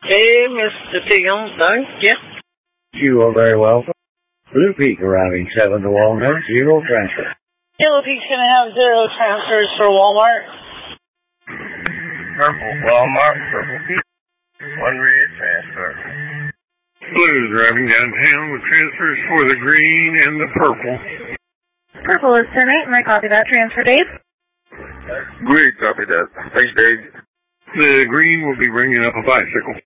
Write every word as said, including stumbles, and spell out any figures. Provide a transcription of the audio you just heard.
Hey, Mister Tim, thank you. You are very welcome. Blue Peak arriving seven to Walnut, zero transfer. Yellow Peak's going to have zero transfers for Walmart. Purple Walmart, Purple Peak, one red transfer. Blue driving downtown with transfers for the green and the purple. Purple is ten eight, and I copy that transfer, Dave. Green, copy that. Thanks, Dave. The green will be bringing up a bicycle.